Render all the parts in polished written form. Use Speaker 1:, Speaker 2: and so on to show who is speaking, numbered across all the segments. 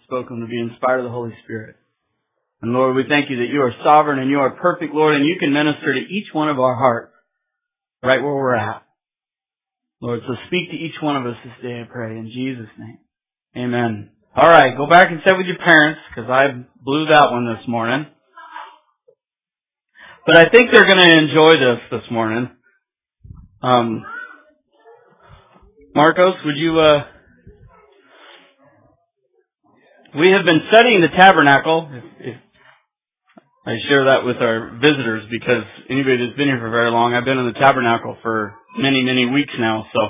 Speaker 1: spoken to be inspired of the Holy Spirit. And Lord, we thank you that you are sovereign and you are perfect, Lord, and you can minister to each one of our hearts right where we're at. Lord, so speak to each one of us this day, I pray, in Jesus' name. Amen. All right, go back and sit with your parents, because I blew that one this morning. But I think they're going to enjoy this morning. Marcos, would you... We have been studying the tabernacle. If I share that with our visitors, because anybody that's been here for very long, I've been in the tabernacle for many, many weeks now. So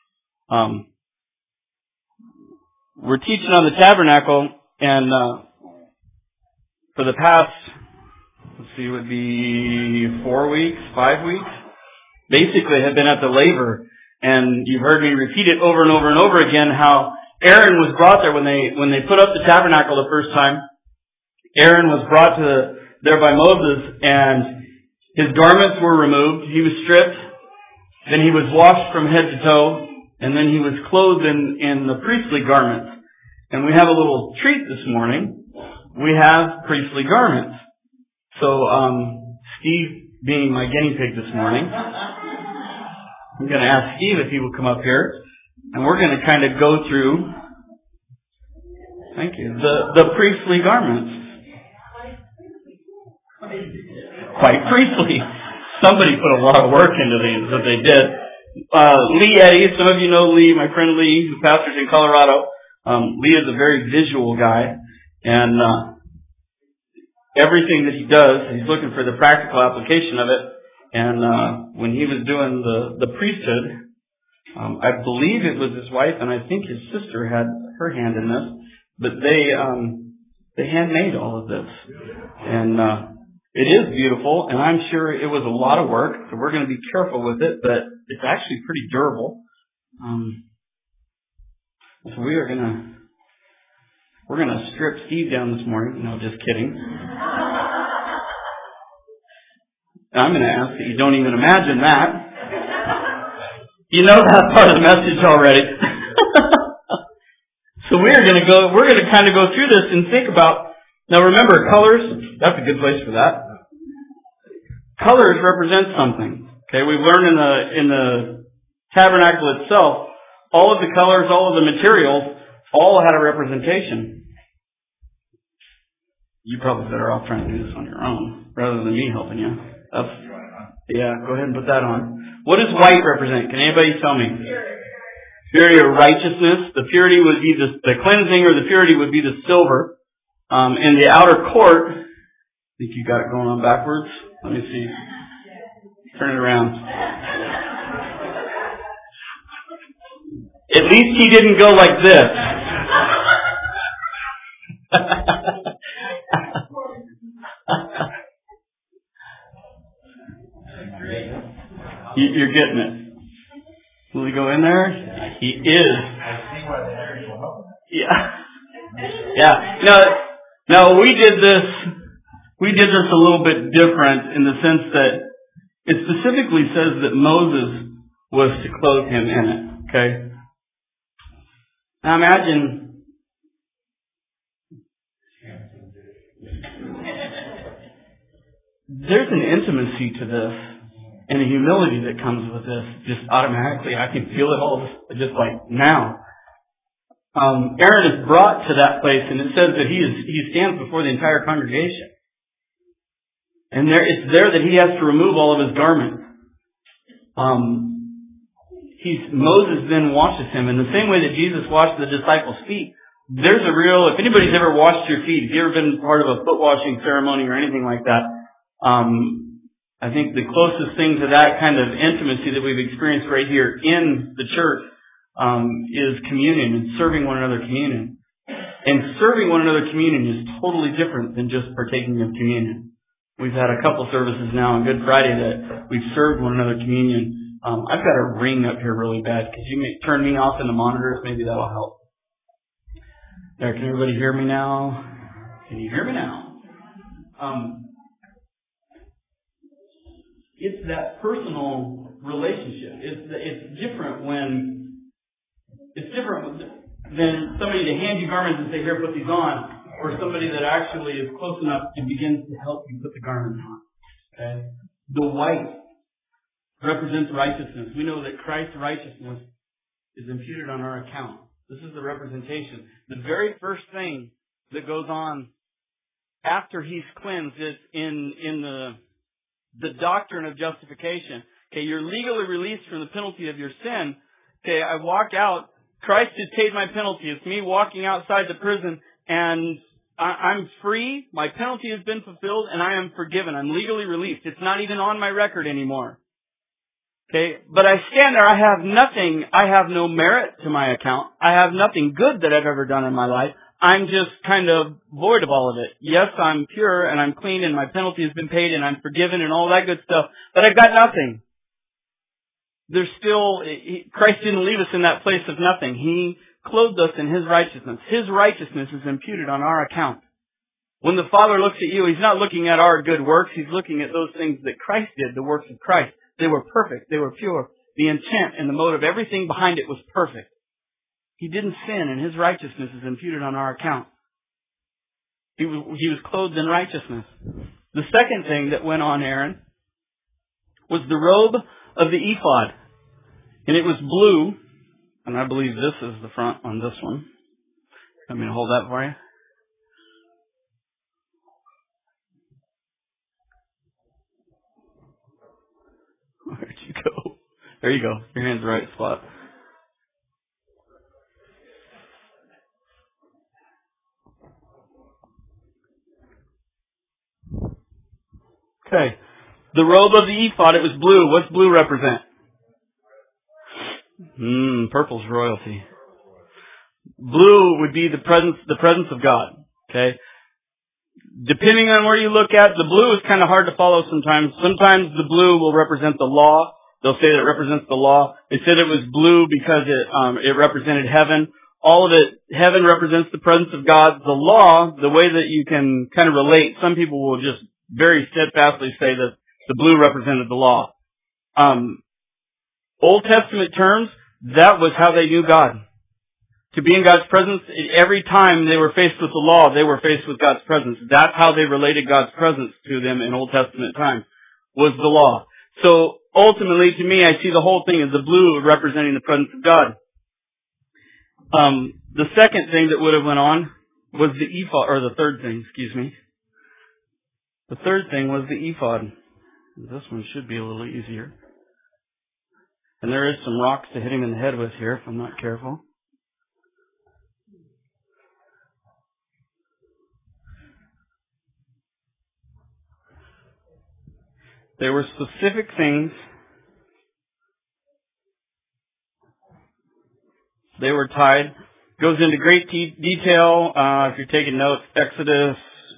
Speaker 1: we're teaching on the tabernacle, and for the past, it would be 4 weeks, 5 weeks, basically have been at the laver. And you've heard me repeat it over and over and over again how Aaron was brought there when they put up the tabernacle the first time. Aaron was brought there by Moses, and his garments were removed. He was stripped. Then he was washed from head to toe, and then he was clothed in the priestly garments. And we have a little treat this morning. We have priestly garments. So Steve, being my guinea pig this morning, I'm going to ask Steve if he will come up here. And we're going to kind of go through, thank you, the priestly garments. Quite priestly. Somebody put a lot of work into these that they did. Lee Eddy, some of you know Lee, my friend Lee, who pastors in Colorado. Lee is a very visual guy, and everything that he does, he's looking for the practical application of it. And when he was doing the priesthood, I believe it was his wife, and I think his sister had her hand in this, but they handmade all of this. And it is beautiful, and I'm sure it was a lot of work, so we're going to be careful with it, but it's actually pretty durable. So we're going to strip Steve down this morning. No, just kidding. I'm going to ask that you don't even imagine that. You know that part of the message already. So we're going to kind of go through this and think about, now remember, colors, that's a good place for that. Colors represent something. Okay, we've learned in the tabernacle itself, all of the colors, all of the materials, all had a representation. You probably better off trying to do this on your own, rather than me helping you. Yeah, go ahead and put that on. What does white represent? Can anybody tell me? Purity or righteousness. The purity would be the cleansing, or the purity would be the silver. In the outer court, I think you got it going on backwards. Let me see. Turn it around. At least he didn't go like this. You're getting it. Will he go in there? He is. I see why the areas will help. Yeah. Now we did this a little bit different in the sense that it specifically says that Moses was to clothe him in it. Okay? Now imagine there's an intimacy to this and a humility that comes with this. Just automatically, I can feel it all just like now. Aaron is brought to that place, and it says that he stands before the entire congregation. And it's there that he has to remove all of his garments. Moses then washes him in the same way that Jesus washed the disciples' feet. There's if anybody's ever washed your feet, if you've ever been part of a foot washing ceremony or anything like that, I think the closest thing to that kind of intimacy that we've experienced right here in the church is communion and serving one another communion. And serving one another communion is totally different than just partaking of communion. We've had a couple services now on Good Friday that we've served one another communion. I've got a ring up here really bad. Could you turn me off in the monitors? Maybe that'll help. There, can everybody hear me now? Can you hear me now? It's that personal relationship. It's different when than somebody to hand you garments and say, here, put these on, or somebody that actually is close enough and begins to help you put the garments on. Okay? The white represents righteousness. We know that Christ's righteousness is imputed on our account. This is the representation. The very first thing that goes on after he's cleansed is in the doctrine of justification. Okay, you're legally released from the penalty of your sin. Okay, I walk out. Christ has paid my penalty. It's me walking outside the prison, and I'm free. My penalty has been fulfilled, and I am forgiven. I'm legally released. It's not even on my record anymore. Okay, but I stand there. I have nothing. I have no merit to my account. I have nothing good that I've ever done in my life. I'm just kind of void of all of it. Yes, I'm pure and I'm clean and my penalty has been paid and I'm forgiven and all that good stuff, but I've got nothing. There's still, Christ didn't leave us in that place of nothing. He clothed us in His righteousness. His righteousness is imputed on our account. When the Father looks at you, He's not looking at our good works. He's looking at those things that Christ did, the works of Christ. They were perfect. They were pure. The intent and the motive, everything behind it was perfect. He didn't sin, and His righteousness is imputed on our account. He was clothed in righteousness. The second thing that went on Aaron was the robe of the ephod. And it was blue, and I believe this is the front on this one. Let me hold that for you. Where'd you go? There you go. Your hand's the right spot. Okay. The robe of the ephod, it was blue. What's blue represent? Purple's royalty. Blue would be the presence of God. Okay. Depending on where you look at, the blue is kind of hard to follow sometimes. Sometimes the blue will represent the law. They'll say that it represents the law. They said it was blue because it represented heaven. All of it, heaven represents the presence of God. The law, the way that you can kind of relate, some people will just very steadfastly say that the blue represented the law. Old Testament terms, that was how they knew God. To be in God's presence, every time they were faced with the law, they were faced with God's presence. That's how they related God's presence to them in Old Testament times, was the law. So ultimately, to me, I see the whole thing as the blue representing the presence of God. The second thing that would have went on was the ephod, or the third thing, excuse me. The third thing was the ephod. This one should be a little easier. And there is some rocks to hit him in the head with here if I'm not careful. There were specific things. They were tied. Goes into great detail. If you're taking notes, Exodus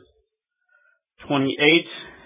Speaker 1: 28,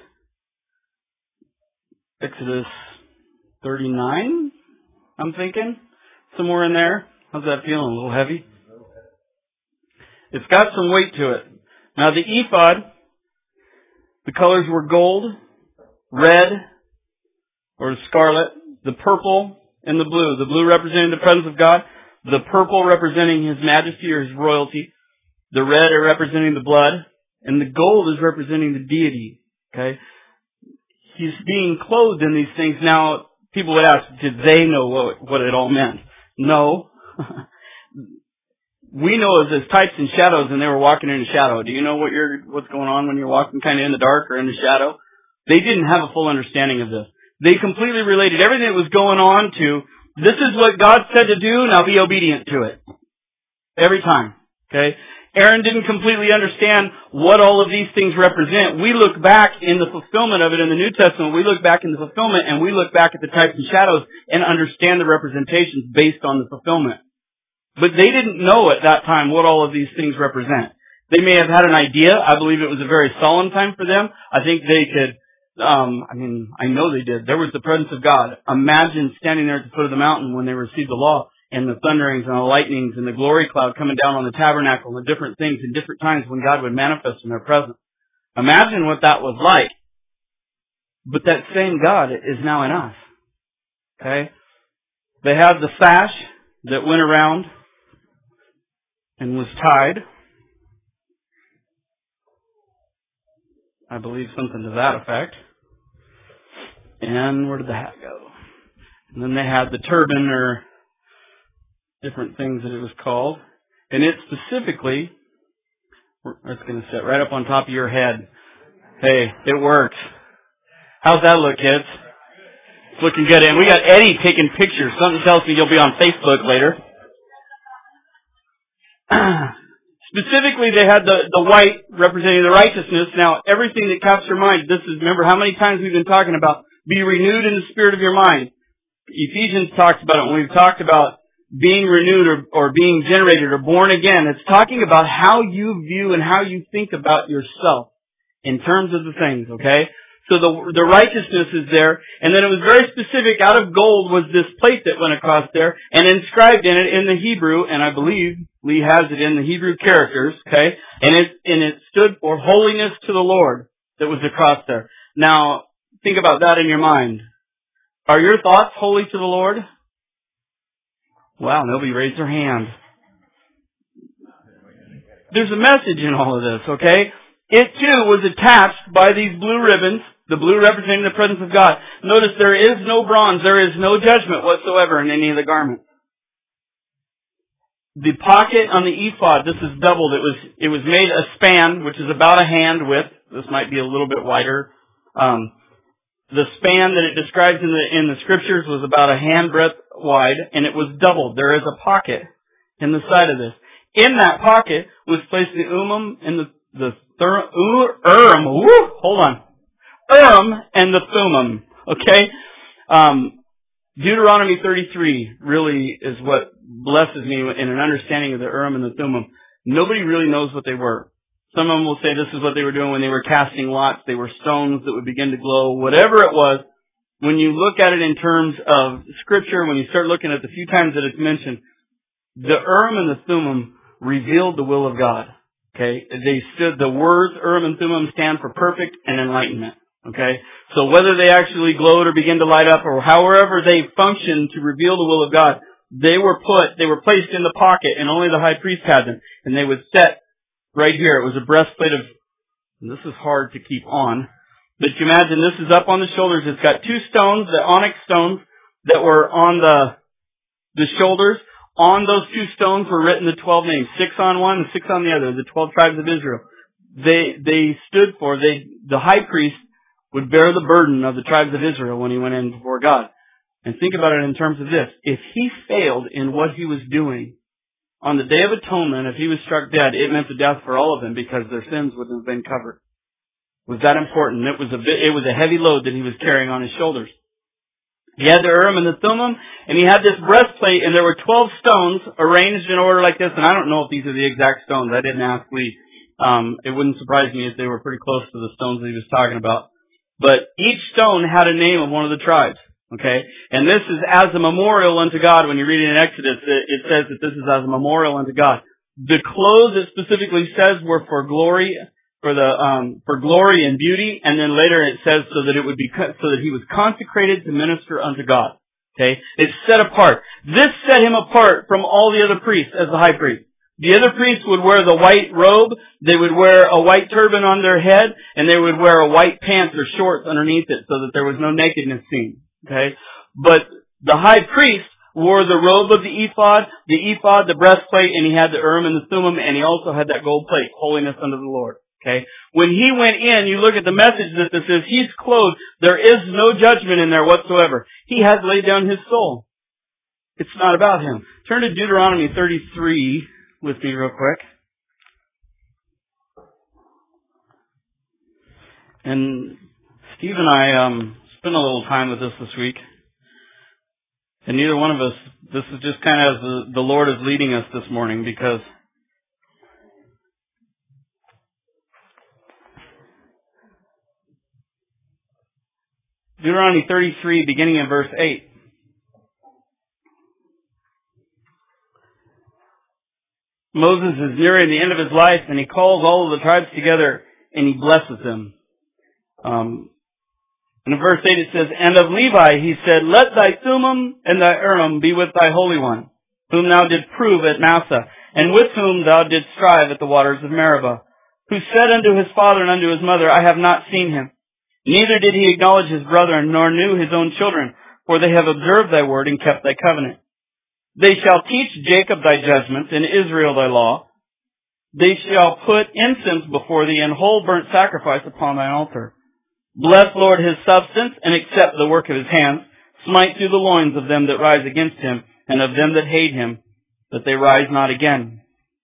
Speaker 1: Exodus 39, I'm thinking. Somewhere in there. How's that feeling? A little heavy? It's got some weight to it. Now the ephod, the colors were gold, red, or scarlet, the purple, and the blue. The blue representing the presence of God, the purple representing His majesty or His royalty, the red are representing the blood, and the gold is representing the deity. Okay? He's being clothed in these things. Now, people would ask, did they know what it all meant? No. We know as types and shadows, and they were walking in a shadow. Do you know what's going on when you're walking kind of in the dark or in the shadow? They didn't have a full understanding of this. They completely related everything that was going on to, this is what God said to do, now be obedient to it. Every time. Okay? Aaron didn't completely understand what all of these things represent. We look back in the fulfillment of it in the New Testament. We look back in the fulfillment and we look back at the types and shadows and understand the representations based on the fulfillment. But they didn't know at that time what all of these things represent. They may have had an idea. I believe it was a very solemn time for them. I think they could, I know they did. There was the presence of God. Imagine standing there at the foot of the mountain when they received the law, and the thunderings and the lightnings and the glory cloud coming down on the tabernacle and the different things in different times when God would manifest in their presence. Imagine what that was like. But that same God is now in us. Okay? They had the sash that went around and was tied. I believe something to that effect. And where did the hat go? And then they had the turban, or different things that it was called. And it specifically, it's going to sit right up on top of your head. Hey, it works. How's that look, kids? It's looking good. And we got Eddie taking pictures. Something tells me you'll be on Facebook later. Specifically, they had the white representing the righteousness. Now, everything that captures your mind, this is, remember how many times we've been talking about be renewed in the spirit of your mind. Ephesians talks about it when we've talked about being renewed or being generated or born again. It's talking about how you view and how you think about yourself in terms of the things, okay? So the righteousness is there, and then it was very specific. Out of gold was this plate that went across there, and inscribed in it in the Hebrew, and I believe Lee has it in the Hebrew characters, okay? And it stood for holiness to the Lord that was across there. Now, think about that in your mind. Are your thoughts holy to the Lord? Wow, nobody raised their hand. There's a message in all of this, okay? It too was attached by these blue ribbons, the blue representing the presence of God. Notice there is no bronze, there is no judgment whatsoever in any of the garments. The pocket on the ephod, this is doubled. It was made a span, which is about a hand width. This might be a little bit wider. The span that it describes in the scriptures was about a hand breadth wide, and it was doubled. There is a pocket in the side of this. In that pocket was placed the Urim and the Urim. Hold on. Urim and the Thummim. Okay? Deuteronomy 33 really is what blesses me in an understanding of the Urim and the Thummim. Nobody really knows what they were. Some of them will say this is what they were doing when they were casting lots. They were stones that would begin to glow. Whatever it was, when you look at it in terms of Scripture, when you start looking at the few times that it's mentioned, the Urim and the Thummim revealed the will of God. Okay? The words Urim and Thummim stand for perfect and enlightenment. Okay? So whether they actually glowed or began to light up or however they functioned to reveal the will of God, they were placed in the pocket, and only the high priest had them. And they would set right here. It was a breastplate of, and this is hard to keep on, but you imagine this is up on the shoulders. It's got two stones, the onyx stones, that were on the shoulders. On those two stones were written the 12 names, 6 on one and 6 on the other, the 12 tribes of Israel. They stood for, the high priest would bear the burden of the tribes of Israel when he went in before God. And think about it in terms of this. If he failed in what he was doing, on the Day of Atonement, if he was struck dead, it meant the death for all of them because their sins wouldn't have been covered. Was that important? It was a heavy load that he was carrying on his shoulders. He had the Urim and the Thummim, and he had this breastplate, and there were 12 stones arranged in order like this, and I don't know if these are the exact stones. I didn't ask Lee. It wouldn't surprise me if they were pretty close to the stones that he was talking about. But each stone had a name of one of the tribes. Okay? And this is as a memorial unto God. When you read it in Exodus, it says that this is as a memorial unto God. The clothes it specifically says were for glory, for glory and beauty, and then later it says so that he was consecrated to minister unto God. Okay? It's set apart. This set him apart from all the other priests as the high priest. The other priests would wear the white robe, they would wear a white turban on their head, and they would wear a white pants or shorts underneath it so that there was no nakedness seen. Okay? But the high priest wore the robe of the ephod, the breastplate, and he had the Urim and the Thummim, and he also had that gold plate, holiness unto the Lord. Okay? When he went in, you look at the message that this is, he's clothed. There is no judgment in there whatsoever. He has laid down his soul. It's not about him. Turn to Deuteronomy 33 with me real quick. And Steve and I spent a little time with this week. And neither one of us, this is just kind of as the Lord is leading us this morning, because Deuteronomy 33, beginning in verse 8. Moses is nearing the end of his life, and he calls all of the tribes together, and he blesses them. And in verse 8 it says, And of Levi he said, Let thy Thummim and thy Urim be with thy Holy One, whom thou didst prove at Massah, and with whom thou didst strive at the waters of Meribah, who said unto his father and unto his mother, I have not seen him. Neither did he acknowledge his brethren, nor knew his own children, for they have observed thy word and kept thy covenant. They shall teach Jacob thy judgments, and Israel thy law. They shall put incense before thee, and whole burnt sacrifice upon thine altar. Bless, Lord, his substance, and accept the work of his hands. Smite through the loins of them that rise against him, and of them that hate him, that they rise not again.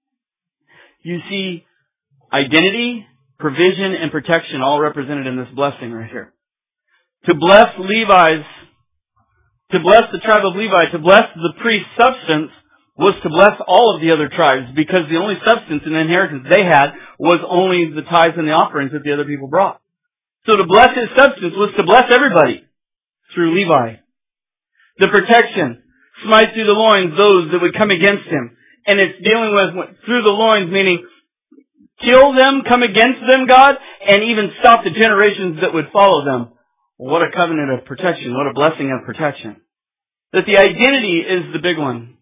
Speaker 1: You see, identity, provision, and protection all represented in this blessing right here. To bless Levi's, to bless the tribe of Levi, to bless the priest's substance, was to bless all of the other tribes, because the only substance and inheritance they had was only the tithes and the offerings that the other people brought. So to bless his substance was to bless everybody through Levi. The protection, smite through the loins those that would come against him. And it's dealing with through the loins, meaning kill them, come against them, God, and even stop the generations that would follow them. What a covenant of protection. What a blessing of protection. That the identity is the big one.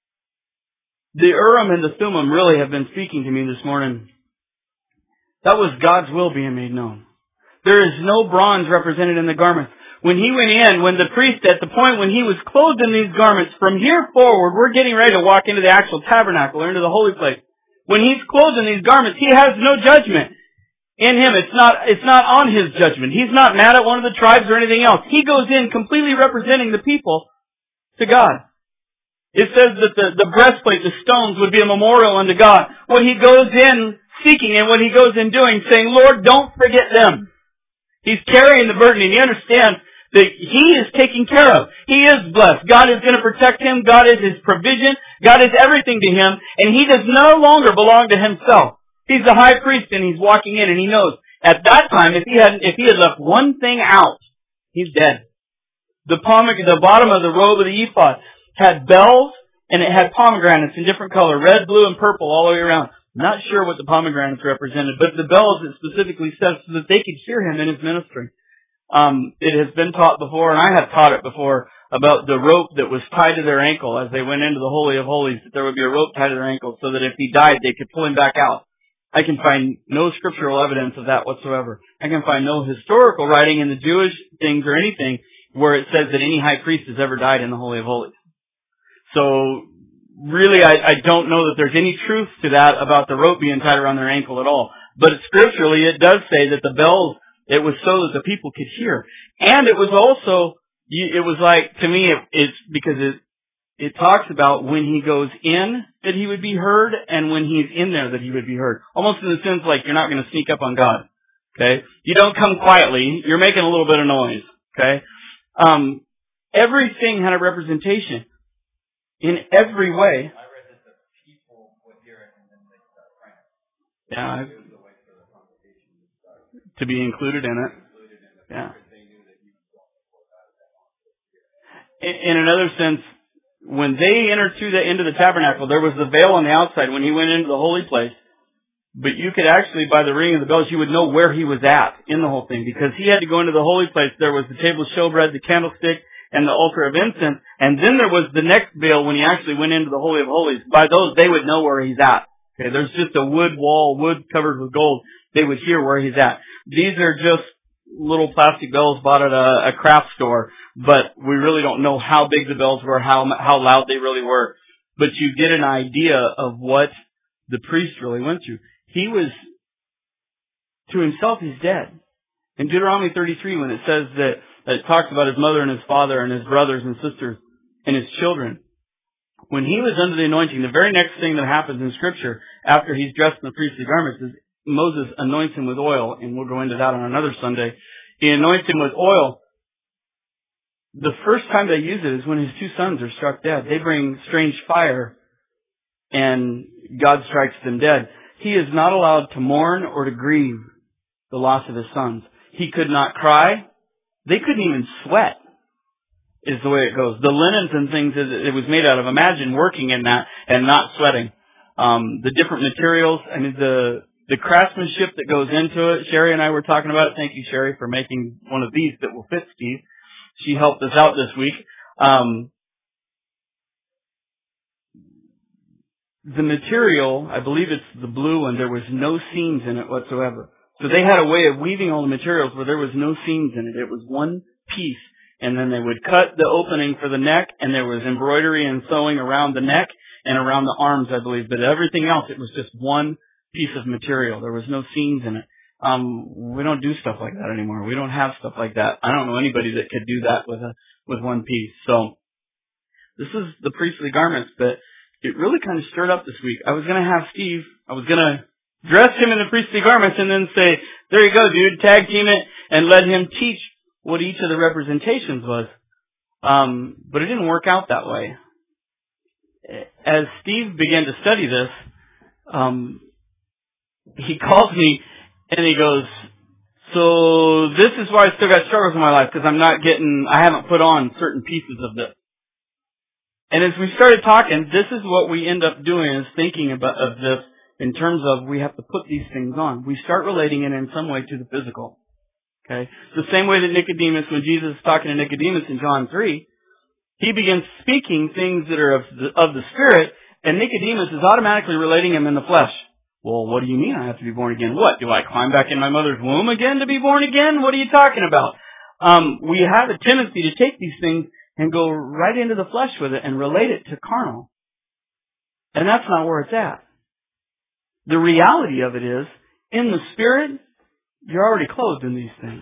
Speaker 1: The Urim and the Thummim really have been speaking to me this morning. That was God's will being made known. There is no bronze represented in the garments. When he went in, when the priest, at the point when he was clothed in these garments, from here forward, we're getting ready to walk into the actual tabernacle or into the holy place. When he's clothed in these garments, he has no judgment in him. It's not on his judgment. He's not mad at one of the tribes or anything else. He goes in completely representing the people to God. It says that the breastplate, the stones, would be a memorial unto God. What he goes in seeking and what he goes in doing, saying, Lord, don't forget them. He's carrying the burden, and he understands that he is taken care of. He is blessed. God is going to protect him. God is his provision. God is everything to him, and he does no longer belong to himself. He's the high priest, and he's walking in, and he knows at that time, if he had left one thing out, he's dead. The bottom of the robe of the ephod had bells, and it had pomegranates in different color, red, blue, and purple all the way around. Not sure what the pomegranates represented, but the bells, it specifically says, so that they could hear him in his ministry. It has been taught before, and I have taught it before, about the rope that was tied to their ankle as they went into the Holy of Holies, that there would be a rope tied to their ankle so that if he died, they could pull him back out. I can find no scriptural evidence of that whatsoever. I can find no historical writing in the Jewish things or anything where it says that any high priest has ever died in the Holy of Holies. So, really, I don't know that there's any truth to that about the rope being tied around their ankle at all. But scripturally, it does say that the bells, it was so that the people could hear. And it was also, it was like, to me, it's because it talks about when he goes in that he would be heard, and when he's in there that he would be heard. Almost in the sense like you're not going to sneak up on God. Okay? You don't come quietly. You're making a little bit of noise. Okay? Everything had a representation. In every way. I read that the people would hear it and then they start praying. Yeah. To be included in it. Yeah. In another sense, when they entered into the tabernacle, there was the veil on the outside when he went into the holy place. But you could actually, by the ringing of the bells, you would know where he was at in the whole thing. Because he had to go into the holy place. There was the table of showbread, the candlestick, and the altar of incense. And then there was the next veil when he actually went into the Holy of Holies. By those, they would know where he's at. Okay, there's just a wood wall, wood covered with gold. They would hear where he's at. These are just little plastic bells bought at a craft store, but we really don't know how big the bells were, how loud they really were. But you get an idea of what the priest really went through. He was, to himself, he's dead. In Deuteronomy 33, when it says that it talks about his mother and his father and his brothers and sisters and his children, when he was under the anointing, the very next thing that happens in Scripture after he's dressed in the priestly garments is Moses anoints him with oil, and we'll go into that on another Sunday. He anoints him with oil. The first time they use it is when his two sons are struck dead. They bring strange fire, and God strikes them dead. He is not allowed to mourn or to grieve the loss of his sons. He could not cry. They couldn't even sweat, is the way it goes. The linens and things it was made out of, imagine working in that and not sweating. The different materials, I mean, the craftsmanship that goes into it. Sherry and I were talking about it. Thank you, Sherry, for making one of these that will fit Steve. She helped us out this week. the material, I believe it's the blue one, there was no seams in it whatsoever. So they had a way of weaving all the materials where there was no seams in it. It was one piece. And then they would cut the opening for the neck, and there was embroidery and sewing around the neck and around the arms, I believe. But everything else, it was just one piece of material. There was no seams in it. We don't do stuff like that anymore. We don't have stuff like that. I don't know anybody that could do that with one piece. So this is the priestly garments, but it really kind of stirred up this week. I was going to have Steve, I was going to dress him in the priestly garments and then say, there you go, dude, tag team it, and let him teach what each of the representations was. But it didn't work out that way. As Steve began to study this, he calls me and he goes, so this is why I still got struggles in my life, because I haven't put on certain pieces of this. And as we started talking, this is what we end up doing, is thinking of this in terms of we have to put these things on. We start relating it in some way to the physical. Okay? The same way that Nicodemus, when Jesus is talking to Nicodemus in John 3, he begins speaking things that are of the Spirit, and Nicodemus is automatically relating them in the flesh. Well, what do you mean I have to be born again? What? Do I climb back in my mother's womb again to be born again? What are you talking about? We have a tendency to take these things and go right into the flesh with it and relate it to carnal. And that's not where it's at. The reality of it is, in the Spirit, you're already clothed in these things.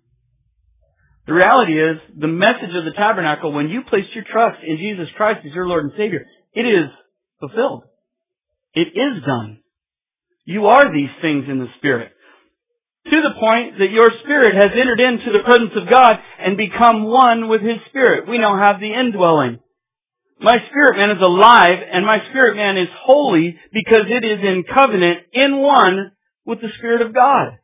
Speaker 1: The reality is, the message of the tabernacle, when you place your trust in Jesus Christ as your Lord and Savior, it is fulfilled. It is done. You are these things in the Spirit. To the point that your spirit has entered into the presence of God and become one with His Spirit. We now have the indwelling. My spirit man is alive, and my spirit man is holy because it is in covenant, in one with the Spirit of God.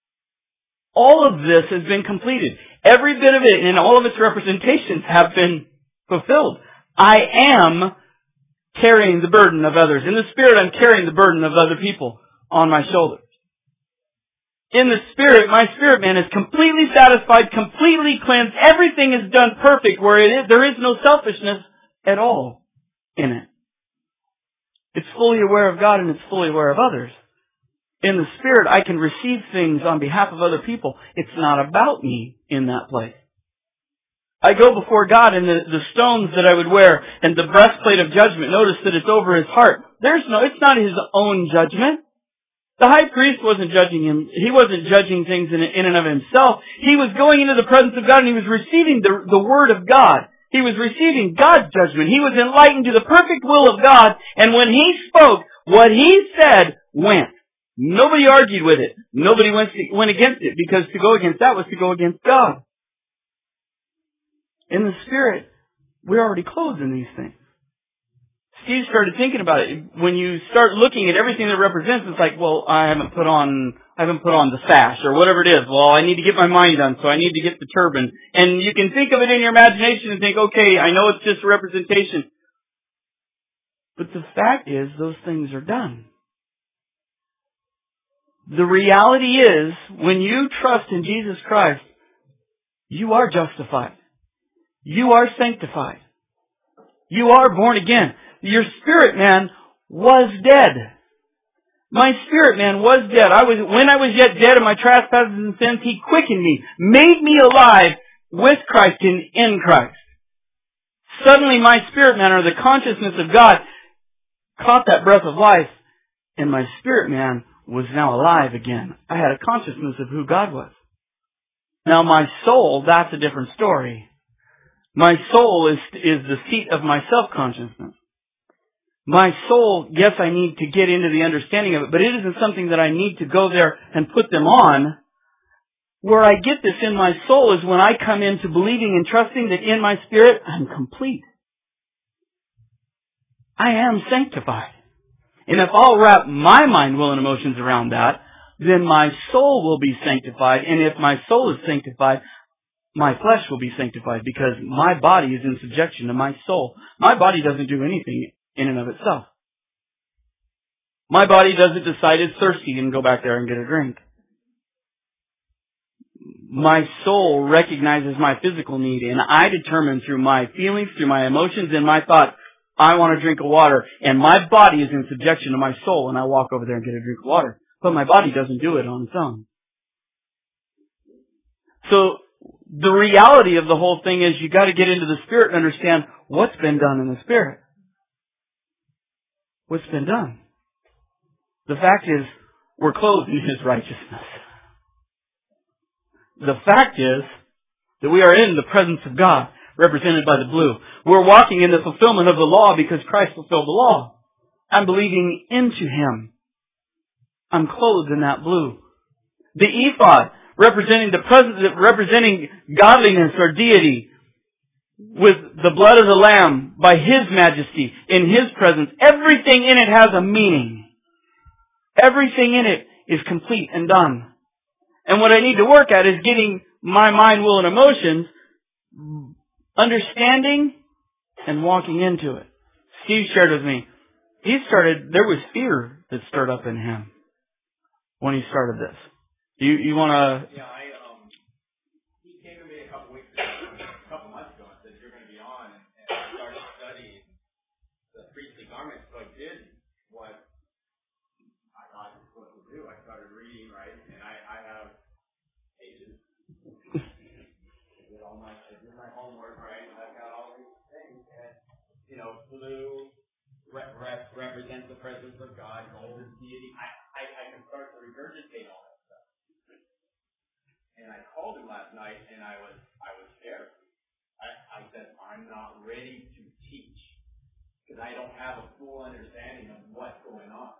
Speaker 1: All of this has been completed. Every bit of it and all of its representations have been fulfilled. I am carrying the burden of others. In the Spirit, I'm carrying the burden of other people on my shoulders. In the Spirit, my spirit man is completely satisfied, completely cleansed. Everything is done perfect where there is no selfishness at all in it. It's fully aware of God and it's fully aware of others. In the Spirit, I can receive things on behalf of other people. It's not about me in that place. I go before God, and the stones that I would wear and the breastplate of judgment, notice that it's over his heart. It's not his own judgment. The high priest wasn't judging him. He wasn't judging things in and of himself. He was going into the presence of God and he was receiving the Word of God. He was receiving God's judgment. He was enlightened to the perfect will of God, and when he spoke, what he said went. Nobody argued with it. Nobody went against it, because to go against that was to go against God. In the Spirit, we're already clothed in these things. Steve started thinking about it. When you start looking at everything that represents, it's like, well, I haven't put on the sash or whatever it is. Well, I need to get my mind done, so I need to get the turban. And you can think of it in your imagination and think, okay, I know it's just a representation. But the fact is, those things are done. The reality is, when you trust in Jesus Christ, you are justified. You are sanctified. You are born again. Your spirit man was dead. My spirit man was dead. When I was yet dead in my trespasses and sins, He quickened me, made me alive with Christ and in Christ. Suddenly my spirit man, or the consciousness of God, caught that breath of life, and my spirit man was now alive again. I had a consciousness of who God was. Now my soul, that's a different story. My soul is the seat of my self-consciousness. My soul, yes, I need to get into the understanding of it, but it isn't something that I need to go there and put them on. Where I get this in my soul is when I come into believing and trusting that in my spirit, I'm complete. I am sanctified. And if I'll wrap my mind, will, and emotions around that, then my soul will be sanctified. And if my soul is sanctified, my flesh will be sanctified, because my body is in subjection to my soul. My body doesn't do anything in and of itself. My body doesn't decide it's thirsty and go back there and get a drink. My soul recognizes my physical need, and I determine through my feelings, through my emotions, and my thoughts, I want a drink of water, and my body is in subjection to my soul, and I walk over there and get a drink of water. But my body doesn't do it on its own. So, the reality of the whole thing is you got to get into the Spirit and understand what's been done in the Spirit. What's been done? The fact is, we're clothed in His righteousness. The fact is that we are in the presence of God, represented by the blue. We're walking in the fulfillment of the law because Christ fulfilled the law. I'm believing into Him. I'm clothed in that blue. The ephod, representing godliness or deity, with the blood of the Lamb, by His majesty, in His presence. Everything in it has a meaning. Everything in it is complete and done. And what I need to work at is getting my mind, will, and emotions, understanding and walking into it. Steve shared with me, there was fear that stirred up in him when he started this. You want to...
Speaker 2: Yeah, he came to me a couple months ago and said, you're going to be on, and I started studying the priestly garments, so I did what I thought I was supposed to do. I started reading, right, and I have pages. I did my homework, right, and I've got all these things, and, blue represents the presence of God, gold is deity. I can start to regurgitate all that stuff. And I called him last night, and I was scared. I said, I'm not ready to teach because I don't have a full understanding of what's going on.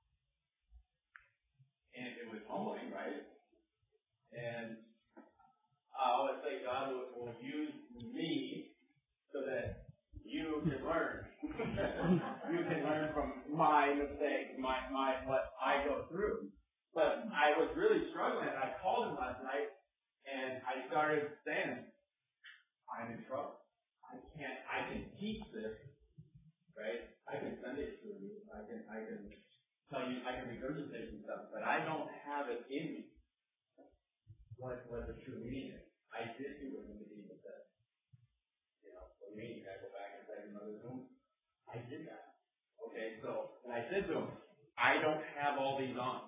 Speaker 2: And it was humbling, right? And I always say God will use me so that you can learn. You can learn from my mistakes, my what I go through. But I was really struggling, and I called him last night, and I started saying, I'm in trouble. I can teach this, right? I can send it to you. I can tell you, I can regurgitate some stuff, but I don't have it in me. What the true meaning is. I did do what the people said. For me, I go back and say another Zoom. I did that. Okay, so when I said to him, I don't have all these on.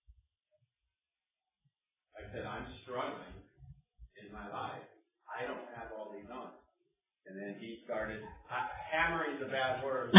Speaker 2: I said, I'm struggling in my life. I don't have all these on. And then he started hammering the bad words.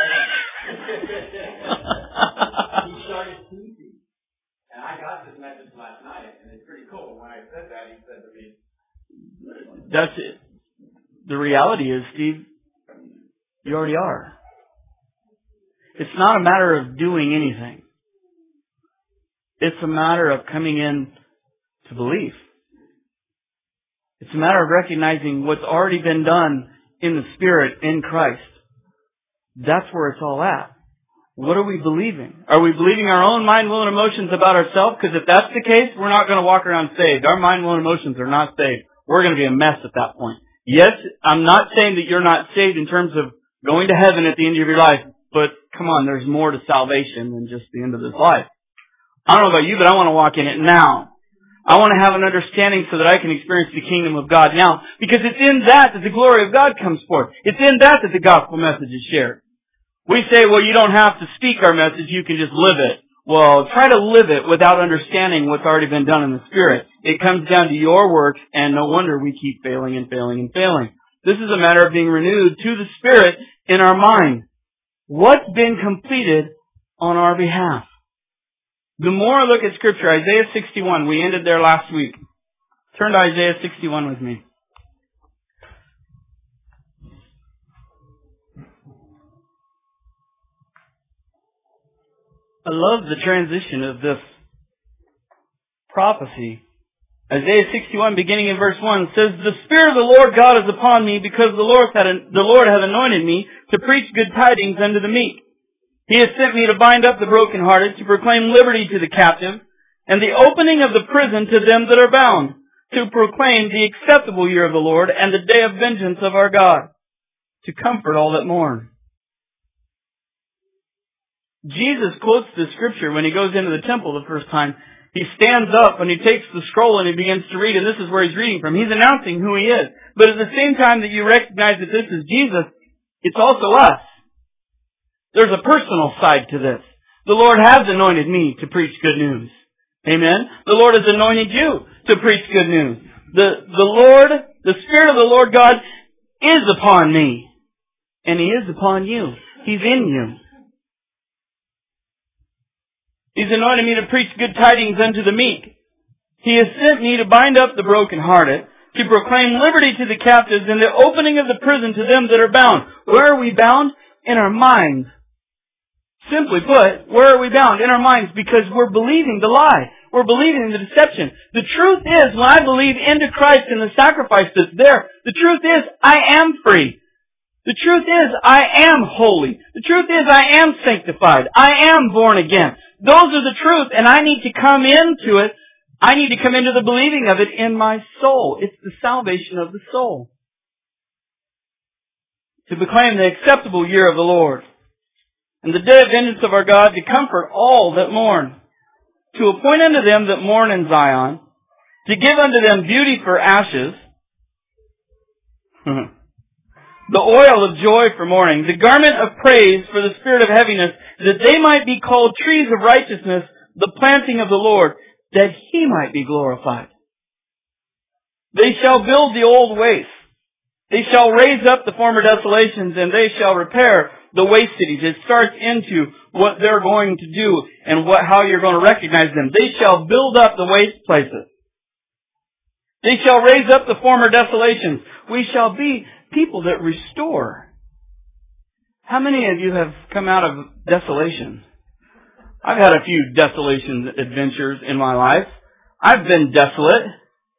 Speaker 2: He started teaching. And I got this message last night, and it's pretty cool. When I said that, he said to me,
Speaker 1: that's it. The reality is, Steve, you already are. It's not a matter of doing anything. It's a matter of coming in to belief. It's a matter of recognizing what's already been done in the Spirit, in Christ. That's where it's all at. What are we believing? Are we believing our own mind, will, and emotions about ourselves? Because if that's the case, we're not going to walk around saved. Our mind, will, and emotions are not saved. We're going to be a mess at that point. Yes, I'm not saying that you're not saved in terms of going to heaven at the end of your life, but come on, there's more to salvation than just the end of this life. I don't know about you, but I want to walk in it now. I want to have an understanding so that I can experience the kingdom of God now, because it's in that the glory of God comes forth. It's in that the gospel message is shared. We say, well, you don't have to speak our message, you can just live it. Well, try to live it without understanding what's already been done in the Spirit. It comes down to your works, and no wonder we keep failing and failing and failing. This is a matter of being renewed to the Spirit in our mind. What's been completed on our behalf? The more I look at Scripture, Isaiah 61, we ended there last week. Turn to Isaiah 61 with me. I love the transition of this prophecy. Isaiah 61, beginning in verse 1, says, The Spirit of the Lord God is upon me, because the Lord hath anointed me to preach good tidings unto the meek. He has sent me to bind up the brokenhearted, to proclaim liberty to the captive, and the opening of the prison to them that are bound, to proclaim the acceptable year of the Lord, and the day of vengeance of our God, to comfort all that mourn. Jesus quotes this scripture when he goes into the temple the first time. He stands up and he takes the scroll and he begins to read, and this is where he's reading from. He's announcing who he is. But at the same time that you recognize that this is Jesus, it's also us. There's a personal side to this. The Lord has anointed me to preach good news. Amen? The Lord has anointed you to preach good news. The Spirit of the Lord God is upon me. And He is upon you. He's in you. He's anointed me to preach good tidings unto the meek. He has sent me to bind up the brokenhearted, to proclaim liberty to the captives, and the opening of the prison to them that are bound. Where are we bound? In our minds. Simply put, where are we bound? In our minds, because we're believing the lie. We're believing the deception. The truth is, when I believe into Christ and the sacrifice that's there, the truth is, I am free. The truth is, I am holy. The truth is, I am sanctified. I am born again. Those are the truth, and I need to come into it. I need to come into the believing of it in my soul. It's the salvation of the soul. To proclaim the acceptable year of the Lord, and the day of vengeance of our God, to comfort all that mourn, to appoint unto them that mourn in Zion, to give unto them beauty for ashes, the oil of joy for mourning, the garment of praise for the spirit of heaviness, that they might be called trees of righteousness, the planting of the Lord, that He might be glorified. They shall build the old wastes. They shall raise up the former desolations, and they shall repair the waste cities. It starts into what they're going to do and how you're going to recognize them. They shall build up the waste places. They shall raise up the former desolations. We shall be people that restore. How many of you have come out of desolation? I've had a few desolation adventures in my life. I've been desolate.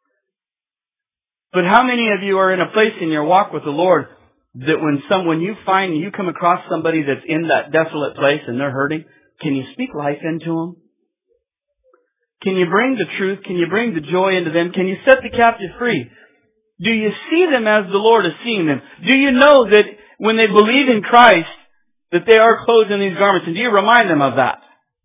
Speaker 1: But how many of you are in a place in your walk with the Lord that when you come across somebody that's in that desolate place and they're hurting, can you speak life into them? Can you bring the truth? Can you bring the joy into them? Can you set the captive free? Do you see them as the Lord is seeing them? Do you know that when they believe in Christ, that they are clothed in these garments? And do you remind them of that?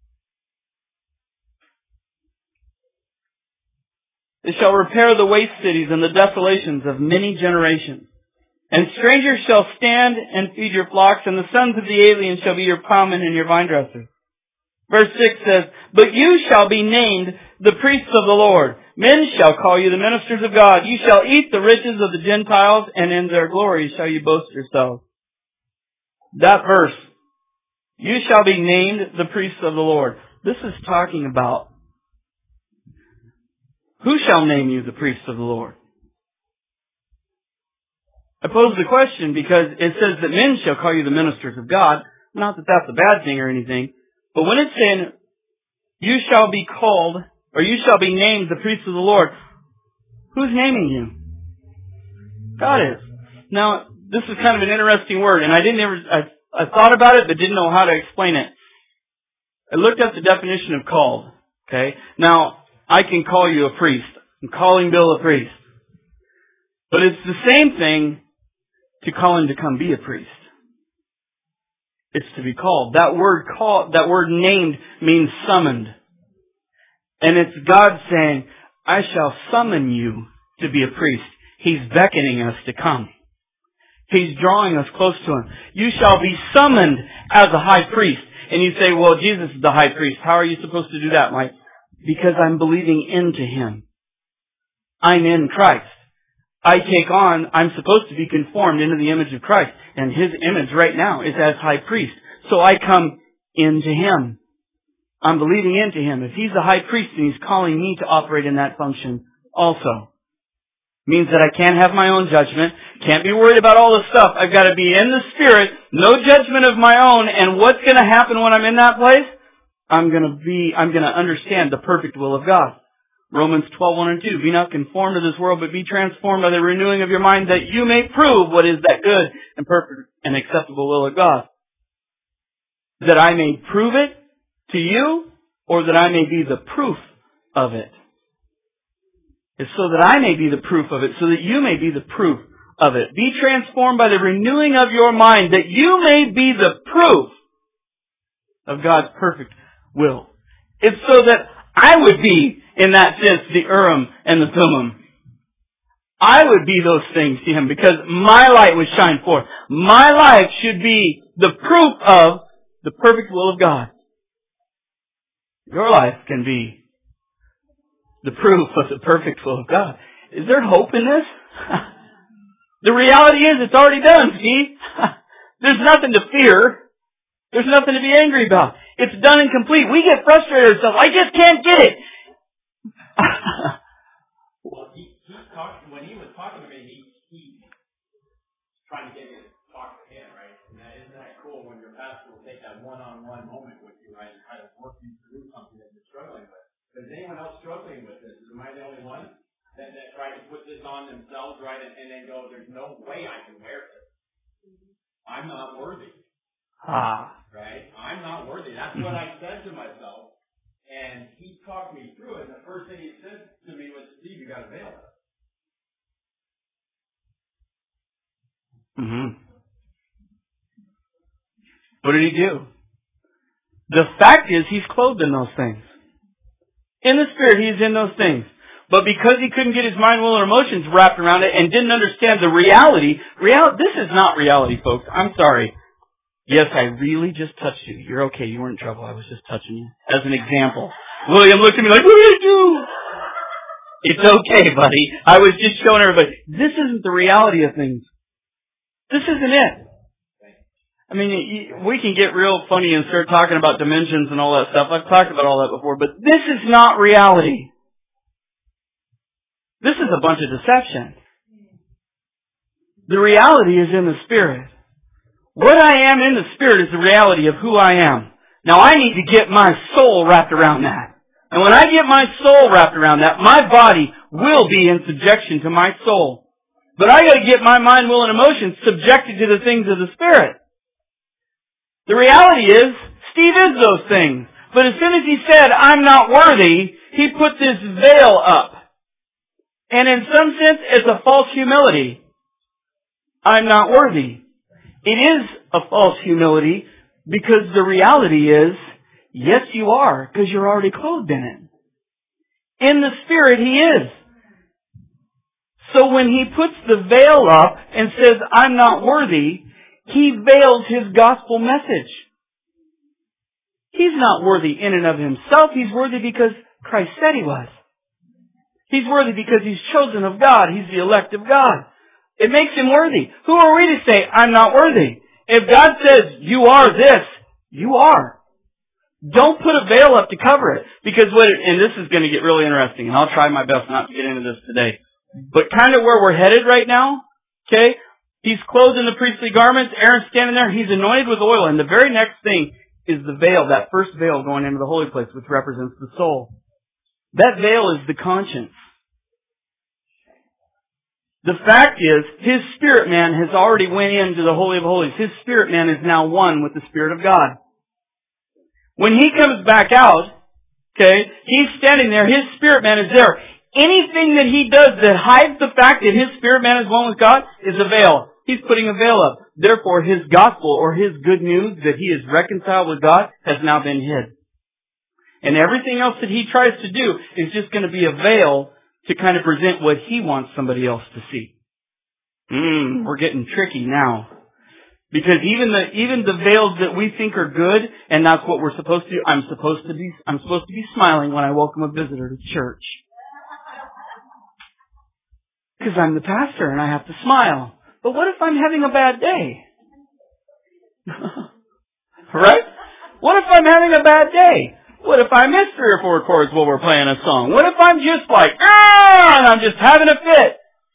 Speaker 1: They shall repair the waste cities and the desolations of many generations. And strangers shall stand and feed your flocks, and the sons of the alien shall be your plowmen and your vine dressers. Verse 6 says, But you shall be named the priests of the Lord. Men shall call you the ministers of God. You shall eat the riches of the Gentiles, and in their glory shall you boast yourselves. That verse, you shall be named the priests of the Lord. This is talking about who shall name you the priests of the Lord? I pose the question because it says that men shall call you the ministers of God. Not that that's a bad thing or anything. But when it's saying, you shall be called, or you shall be named the priests of the Lord, who's naming you? God is. Now, this is kind of an interesting word, and I thought about it, but didn't know how to explain it. I looked up the definition of called. Okay? Now, I can call you a priest. I'm calling Bill a priest. But it's the same thing to call him to come be a priest. It's to be called. That word named means summoned. And it's God saying, I shall summon you to be a priest. He's beckoning us to come. He's drawing us close to Him. You shall be summoned as a high priest. And you say, well, Jesus is the high priest. How are you supposed to do that, Mike? Because I'm believing into Him. I'm in Christ. I'm supposed to be conformed into the image of Christ. And His image right now is as high priest. So I come into Him. I'm believing into Him. If He's the high priest, then He's calling me to operate in that function also. Means that I can't have my own judgment. Can't be worried about all this stuff. I've got to be in the Spirit. No judgment of my own. And what's going to happen when I'm in that place? I'm going to understand the perfect will of God. Romans 12:1 and 2. Be not conformed to this world, but be transformed by the renewing of your mind, that you may prove what is that good and perfect and acceptable will of God. That I may prove it to you, or that I may be the proof of it. It's so that I may be the proof of it, so that you may be the proof of it. Be transformed by the renewing of your mind, that you may be the proof of God's perfect will. It's so that I would be, in that sense, the Urim and the Thummim. I would be those things to Him because my light would shine forth. My life should be the proof of the perfect will of God. Your life can be the proof of the perfect will of God. Is there hope in this? The reality is it's already done, see? There's nothing to fear. There's nothing to be angry about. It's done and complete. We get frustrated ourselves. I just can't get it.
Speaker 2: Well, when he was talking to me, he trying to get me to talk to him, right? And isn't that cool when your pastor will take that one-on-one moment with you, right, and try to work you through something that you're struggling with? Is anyone else struggling with this? Am I the only one that tried to put this on themselves, right, and then go, there's no way I can wear this. I'm not worthy. Right? I'm not worthy. That's what I said to myself. And he talked me through it. And the first thing he said to me was, Steve, you got to veil it.
Speaker 1: Mm-hmm. What did he do? The fact is, he's clothed in those things. In the Spirit, he's in those things. But because he couldn't get his mind, will, and emotions wrapped around it and didn't understand the reality, this is not reality, folks. I'm sorry. Yes, I really just touched you. You're okay. You weren't in trouble. I was just touching you. As an example. William looked at me like, what did I do? It's okay, buddy. I was just showing everybody. This isn't the reality of things. This isn't it. I mean, we can get real funny and start talking about dimensions and all that stuff. I've talked about all that before, but this is not reality. This is a bunch of deception. The reality is in the Spirit. What I am in the Spirit is the reality of who I am. Now I need to get my soul wrapped around that. And when I get my soul wrapped around that, my body will be in subjection to my soul. But I got to get my mind, will, and emotions subjected to the things of the Spirit. The reality is, Steve is those things. But as soon as he said, I'm not worthy, he put this veil up. And in some sense, it's a false humility. I'm not worthy. It is a false humility because the reality is, yes, you are, because you're already clothed in it. In the Spirit, he is. So when he puts the veil up and says, I'm not worthy, he veils his gospel message. He's not worthy in and of himself. He's worthy because Christ said he was. He's worthy because he's chosen of God. He's the elect of God. It makes him worthy. Who are we to say, I'm not worthy? If God says, you are this, you are. Don't put a veil up to cover it. Because and this is going to get really interesting, and I'll try my best not to get into this today. But kind of where we're headed right now, okay? He's clothed in the priestly garments. Aaron's standing there. He's anointed with oil. And the very next thing is the veil, that first veil going into the holy place, which represents the soul. That veil is the conscience. The fact is, his spirit man has already went into the Holy of Holies. His spirit man is now one with the Spirit of God. When he comes back out, okay, he's standing there, his spirit man is there. Anything that he does that hides the fact that his spirit man is one with God is a veil. He's putting a veil up. Therefore, his gospel or his good news that he is reconciled with God has now been hid. And everything else that he tries to do is just going to be a veil to kind of present what he wants somebody else to see. We're getting tricky now. Because even the veils that we think are good, and that's what we're supposed to do, I'm supposed to be smiling when I welcome a visitor to church. Because I'm the pastor and I have to smile. But what if I'm having a bad day? Right? What if I'm having a bad day? What if I miss 3 or 4 chords while we're playing a song? What if I'm just like, and I'm just having a fit?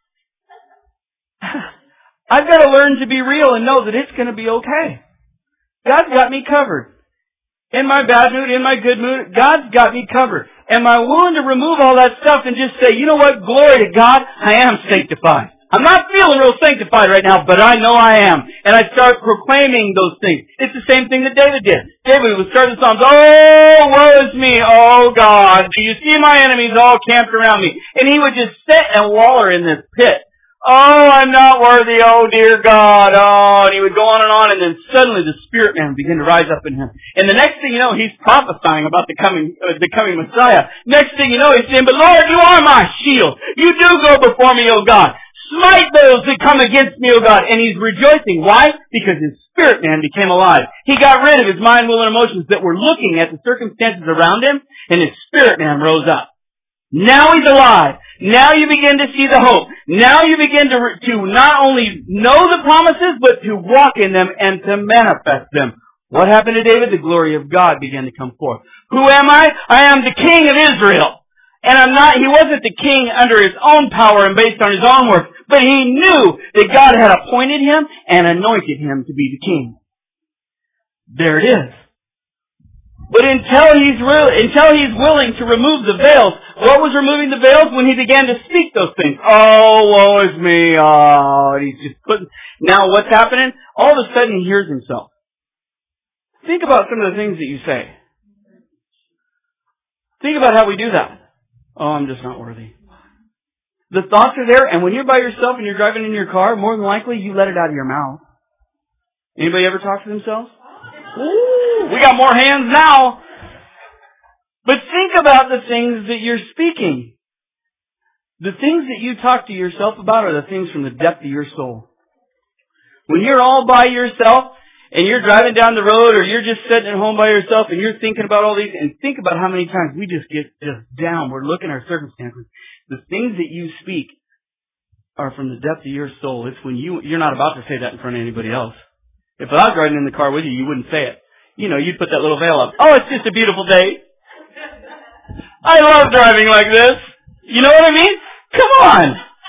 Speaker 1: I've got to learn to be real and know that it's going to be okay. God's got me covered. In my bad mood, in my good mood, God's got me covered. Am I willing to remove all that stuff and just say, you know what, glory to God, I am sanctified. I'm not feeling real sanctified right now, but I know I am. And I start proclaiming those things. It's the same thing that David did. David would start the Psalms, oh, woe is me, oh God, do you see my enemies all camped around me? And he would just sit and waller in this pit. Oh, I'm not worthy, oh dear God, oh, and he would go on, and then suddenly the Spirit man would begin to rise up in him. And the next thing you know, he's prophesying about the coming Messiah. Next thing you know, he's saying, but Lord, you are my shield. You do go before me, oh God. Smite those that come against me, O God. And he's rejoicing. Why? Because his spirit man became alive. He got rid of his mind, will, and emotions that were looking at the circumstances around him, and his spirit man rose up. Now he's alive. Now you begin to see the hope. Now you begin to not only know the promises, but to walk in them and to manifest them. What happened to David? The glory of God began to come forth. Who am I? I am the king of Israel. And he wasn't the king under his own power and based on his own work, but he knew that God had appointed him and anointed him to be the king. There it is. But until he's willing to remove the veils, what was removing the veils? When he began to speak those things. Oh, woe is me. Oh, he's just now what's happening? All of a sudden he hears himself. Think about some of the things that you say. Think about how we do that. Oh, I'm just not worthy. The thoughts are there, and when you're by yourself and you're driving in your car, more than likely you let it out of your mouth. Anybody ever talk to themselves? Ooh, we got more hands now. But think about the things that you're speaking. The things that you talk to yourself about are the things from the depth of your soul. When you're all by yourself, and you're driving down the road, or you're just sitting at home by yourself, and you're thinking about all these, and think about how many times we just get just down. We're looking at our circumstances. The things that you speak are from the depth of your soul. It's when you're not about to say that in front of anybody else. If I was riding in the car with you, you wouldn't say it. You know, you'd put that little veil up. Oh, it's just a beautiful day. I love driving like this. You know what I mean? Come on.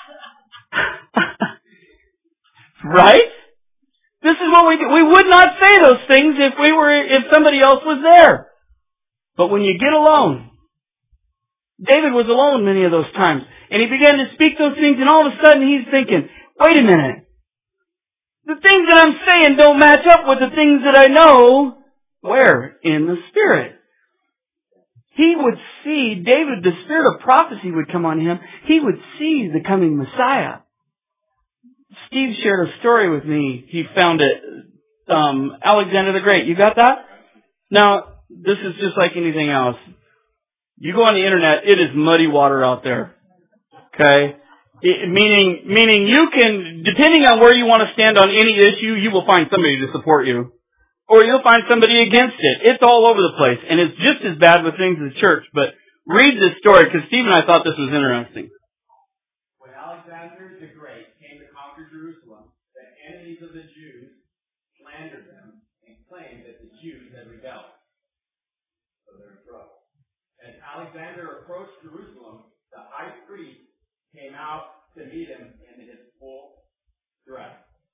Speaker 1: Right? This is what we do. We would not say those things if somebody else was there. But when you get alone, David was alone many of those times, and he began to speak those things, and all of a sudden he's thinking, wait a minute. The things that I'm saying don't match up with the things that I know. Where? In the Spirit. He would see, David, the spirit of prophecy would come on him. He would see the coming Messiah. Steve shared a story with me. He found it. Alexander the Great. You got that? Now, this is just like anything else. You go on the internet, it is muddy water out there. Okay? Meaning you can, depending on where you want to stand on any issue, you will find somebody to support you. Or you'll find somebody against it. It's all over the place. And it's just as bad with things in the church. But read this story, because Steve and I thought this was interesting.
Speaker 2: When Alexander the Great came to conquer Jerusalem, the enemies of the Jews slandered them and claimed that the Jews had rebelled. So they're in trouble. As Alexander approached Jerusalem, the high priest came out to meet him in his full dress.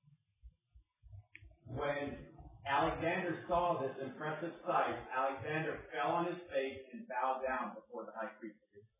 Speaker 2: When Alexander saw this impressive sight, Alexander fell on his face and bowed down before the high priest.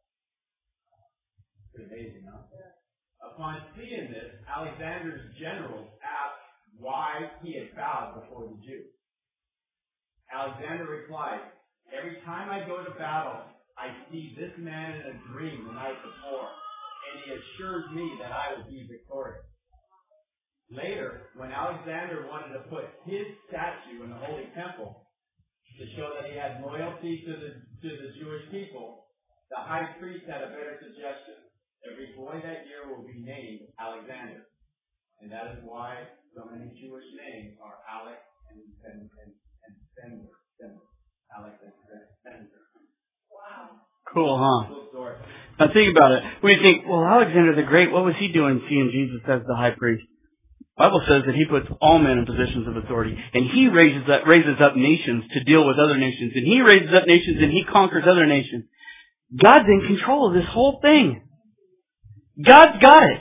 Speaker 2: Pretty amazing, huh? Upon seeing this, Alexander's generals asked why he had bowed before the Jews. Alexander replied, "Every time I go to battle, I see this man in a dream the night before, and he assures me that I will be victorious." Later, when Alexander wanted to put his statue in the Holy Temple to show that he had loyalty to the Jewish people, the high priest had a better suggestion. Every boy that year will be named Alexander. And that is why so many Jewish names are Alex and Sender. Alex and Sender. Wow.
Speaker 1: Cool, huh?
Speaker 2: Cool story.
Speaker 1: Now think about it. When you think, well, Alexander the Great, what was he doing seeing Jesus as the high priest? The Bible says that he puts all men in positions of authority. And he raises up nations to deal with other nations. And he raises up nations and he conquers other nations. God's in control of this whole thing. God's got it.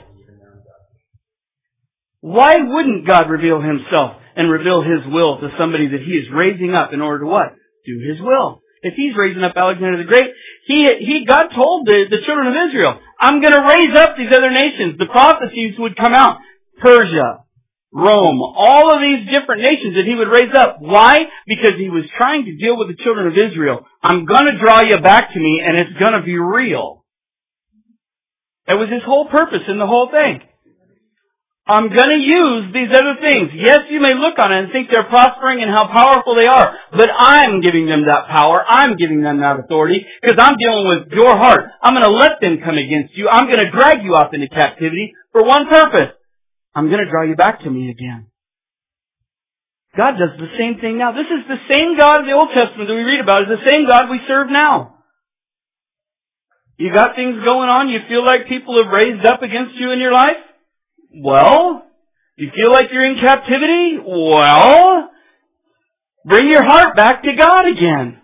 Speaker 1: Why wouldn't God reveal himself and reveal his will to somebody that he is raising up in order to what? Do his will. If he's raising up Alexander the Great, God told the children of Israel, I'm going to raise up these other nations. The prophecies would come out. Persia, Rome, all of these different nations that he would raise up. Why? Because he was trying to deal with the children of Israel. I'm going to draw you back to me, and it's going to be real. That was his whole purpose in the whole thing. I'm going to use these other things. Yes, you may look on it and think they're prospering and how powerful they are, but I'm giving them that power. I'm giving them that authority because I'm dealing with your heart. I'm going to let them come against you. I'm going to drag you off into captivity for one purpose. I'm going to draw you back to me again. God does the same thing now. This is the same God of the Old Testament that we read about. It's the same God we serve now. You got things going on. You feel like people have raised up against you in your life? Well, you feel like you're in captivity? Well, bring your heart back to God again.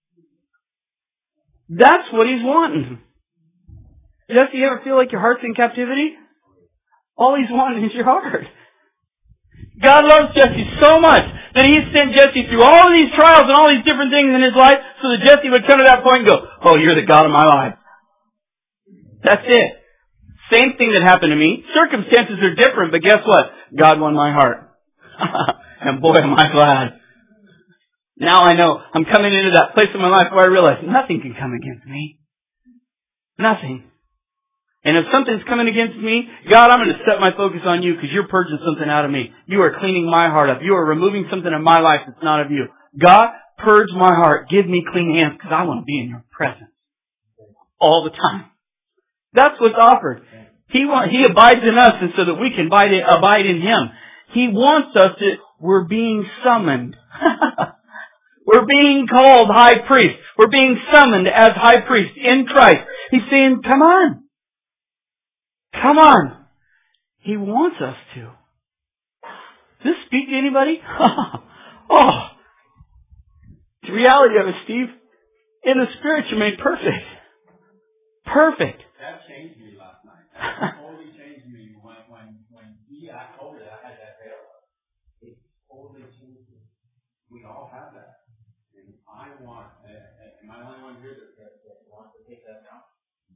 Speaker 1: That's what He's wanting. Jesse, you ever feel like your heart's in captivity? All He's wanting is your heart. God loves Jesse so much that He sent Jesse through all of these trials and all these different things in his life so that Jesse would come to that point and go, oh, you're the God of my life. That's it. Same thing that happened to me. Circumstances are different, but guess what? God won my heart. And boy, am I glad. Now I know I'm coming into that place in my life where I realize nothing can come against me. Nothing. And if something's coming against me, God, I'm going to set my focus on you because you're purging something out of me. You are cleaning my heart up. You are removing something in my life that's not of you. God, purge my heart. Give me clean hands because I want to be in your presence all the time. That's what's offered. He abides in us and so that we can abide in Him. He wants us to, we're being summoned. We're being called high priest. We're being summoned as high priest in Christ. He's saying, come on. Come on. He wants us to. Does this speak to anybody? Oh. The reality of it, Steve, in the Spirit you're made perfect. Perfect.
Speaker 2: That changed me last night. That totally changed me when I told her I had that veil. It totally changed me. We all have that. And I want, am I the only one here that wants to take that down?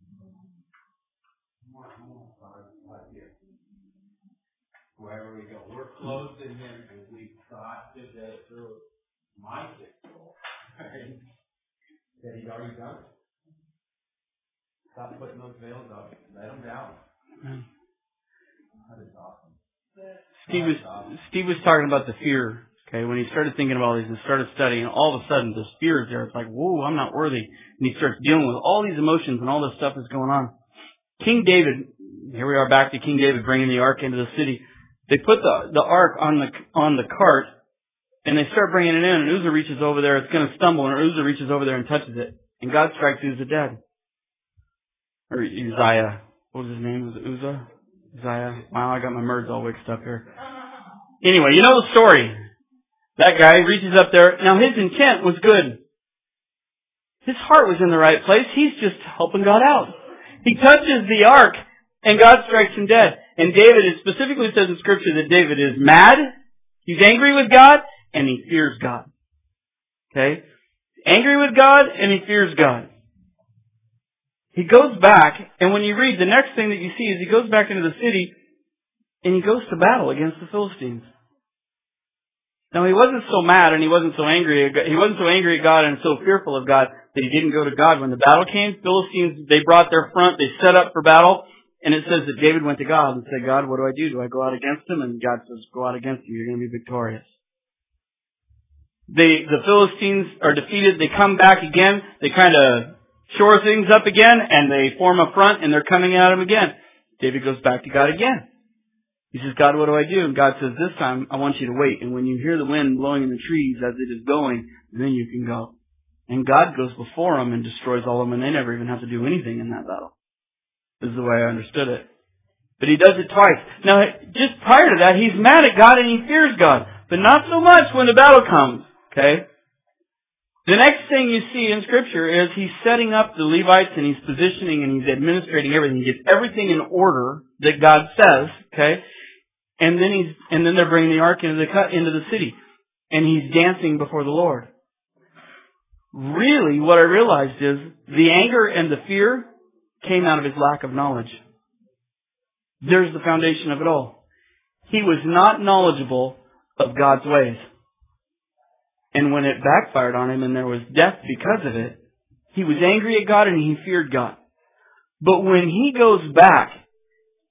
Speaker 2: Come on, start right here. Wherever we go. We're closed in Him and we've got to get through my sixth goal. Right? That He's already done it. Stop putting those veils up. Let them down. That is awesome.
Speaker 1: Steve was talking about the fear. Okay, when he started thinking about all these and started studying, all of a sudden this fear is there. It's like, whoa, I'm not worthy. And he starts dealing with all these emotions and all this stuff that's going on. King David, here we are back to King David bringing the ark into the city. They put the ark on the cart and they start bringing it in. And Uzzah reaches over there. It's going to stumble, and Uzzah reaches over there and touches it. And God strikes Uzzah dead. Or Uzziah. What was his name? Was it Uzzah? Uzziah. Wow, I got my words all mixed up here. Anyway, you know the story. That guy reaches up there. Now his intent was good. His heart was in the right place. He's just helping God out. He touches the ark and God strikes him dead. And David, it specifically says in Scripture that David is mad. He's angry with God and he fears God. Okay? Angry with God and he fears God. He goes back, and when you read, the next thing that you see is he goes back into the city, and he goes to battle against the Philistines. Now, he wasn't so mad, and he wasn't so angry. He wasn't so angry at God and so fearful of God that he didn't go to God. When the battle came, Philistines, they brought their front, they set up for battle, and it says that David went to God and said, God, what do I do? Do I go out against them? And God says, go out against them. You're going to be victorious. The Philistines are defeated. They come back again. They kind of shore things up again, and they form a front, and they're coming at him again. David goes back to God again. He says, God, what do I do? And God says, this time, I want you to wait. And when you hear the wind blowing in the trees as it is going, then you can go. And God goes before them and destroys all of them, and they never even have to do anything in that battle. This is the way I understood it. But he does it twice. Now, just prior to that, he's mad at God and he fears God. But not so much when the battle comes. Okay? The next thing you see in Scripture is he's setting up the Levites and he's positioning and he's administrating everything. He gets everything in order that God says, okay? And then they're bringing the ark into the city. And he's dancing before the Lord. Really, what I realized is the anger and the fear came out of his lack of knowledge. There's the foundation of it all. He was not knowledgeable of God's ways. And when it backfired on him and there was death because of it, he was angry at God and he feared God. But when he goes back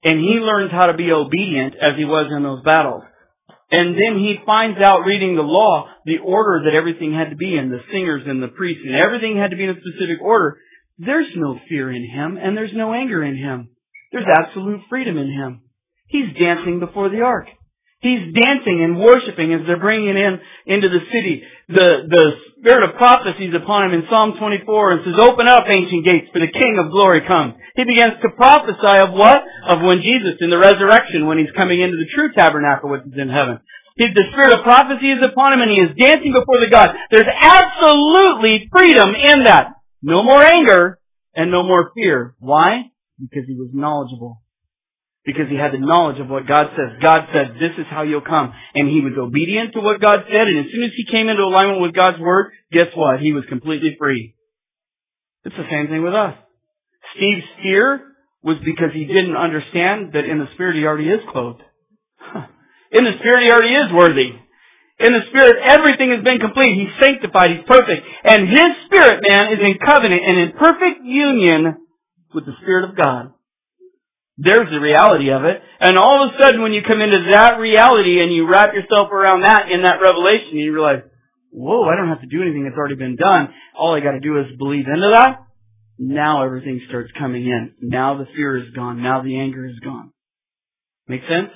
Speaker 1: And he learns how to be obedient as he was in those battles. And then he finds out, reading the law, the order that everything had to be in, the singers and the priests, and everything had to be in a specific order. There's no fear in him, and there's no anger in him. There's absolute freedom in him. He's dancing before the ark. He's dancing and worshiping as they're bringing him into the city. The spirit of prophecy is upon him in Psalm 24 and says, "Open up, ancient gates, for the King of glory comes." He begins to prophesy of what? Of when Jesus, in the resurrection, when he's coming into the true tabernacle which is in heaven. The spirit of prophecy is upon him and he is dancing before the God. There's absolutely freedom in that. No more anger and no more fear. Why? Because he was knowledgeable. Because he had the knowledge of what God says. God said, this is how you'll come. And he was obedient to what God said. And as soon as he came into alignment with God's Word, guess what? He was completely free. It's the same thing with us. Steve's fear was because he didn't understand that in the Spirit he already is clothed. In the Spirit he already is worthy. In the Spirit everything has been complete. He's sanctified. He's perfect. And his spirit, man, is in covenant and in perfect union with the Spirit of God. There's the reality of it. And all of a sudden when you come into that reality and you wrap yourself around that in that revelation, you realize, whoa, I don't have to do anything that's already been done. All I got to do is believe into that. Now everything starts coming in. Now the fear is gone. Now the anger is gone. Make sense?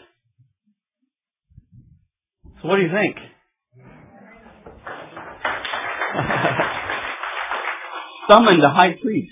Speaker 1: So what do you think? Summon the high priest.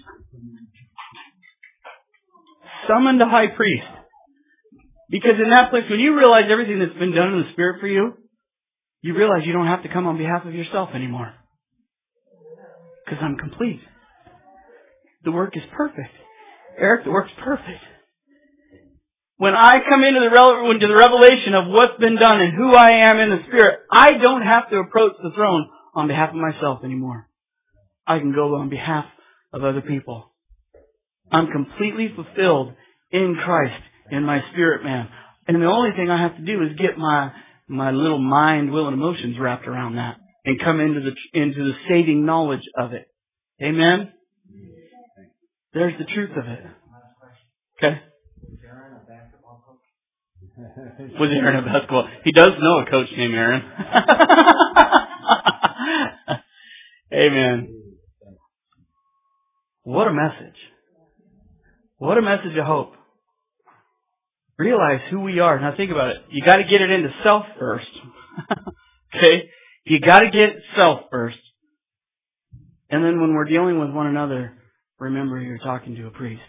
Speaker 1: Summon the high priest. Because in that place, when you realize everything that's been done in the Spirit for you, you realize you don't have to come on behalf of yourself anymore. Because I'm complete. The work is perfect. Eric, the work's perfect. When I come into the revelation of what's been done and who I am in the Spirit, I don't have to approach the throne on behalf of myself anymore. I can go on behalf of other people. I'm completely fulfilled in Christ, in my spirit man. And the only thing I have to do is get my little mind, will, and emotions wrapped around that and come into the saving knowledge of it. Amen? There's the truth of it. Okay? Was Aaron a basketball? He does know a coach named Aaron. Amen. What a message. What a message of hope. Realize who we are. Now think about it. You got to get it into self first. Okay? You got to get self first. And then when we're dealing with one another, remember you're talking to a priest.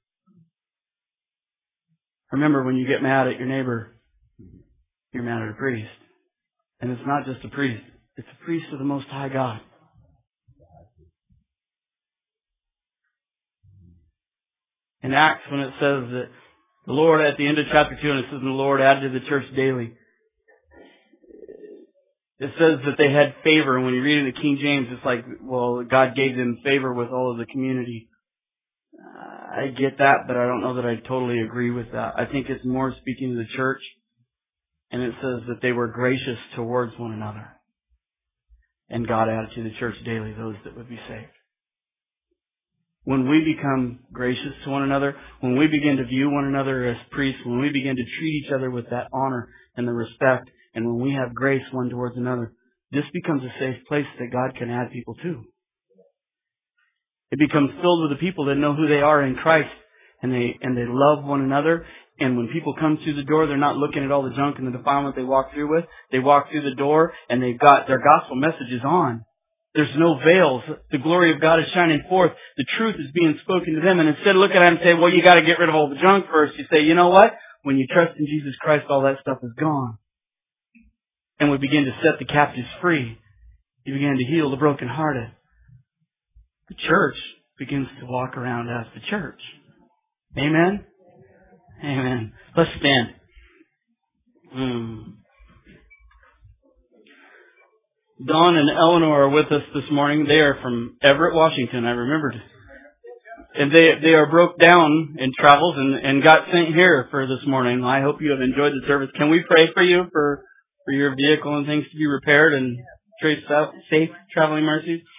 Speaker 1: Remember when you get mad at your neighbor, you're mad at a priest. And it's not just a priest. It's a priest of the Most High God. In Acts, when it says that the Lord, at the end of chapter 2, and it says, the Lord added to the church daily. It says that they had favor. And when you read it in the King James, it's like, well, God gave them favor with all of the community. I get that, but I don't know that I totally agree with that. I think it's more speaking to the church. And it says that they were gracious towards one another. And God added to the church daily those that would be saved. When we become gracious to one another, when we begin to view one another as priests, when we begin to treat each other with that honor and the respect, and when we have grace one towards another, this becomes a safe place that God can add people to. It becomes filled with the people that know who they are in Christ, and they love one another. And when people come through the door, they're not looking at all the junk and the defilement they walk through with. They walk through the door and they've got their gospel messages on. There's no veils. The glory of God is shining forth. The truth is being spoken to them. And instead of looking at them and saying, well, you got to get rid of all the junk first, you say, you know what? When you trust in Jesus Christ, all that stuff is gone. And we begin to set the captives free. You begin to heal the brokenhearted. The church begins to walk around as the church. Amen? Amen. Let's stand. Dawn and Eleanor are with us this morning. They are from Everett, Washington. I remembered. And they are broke down in travels and got sent here for this morning. I hope you have enjoyed the service. Can we pray for you for your vehicle and things to be repaired and trace out safe traveling mercies?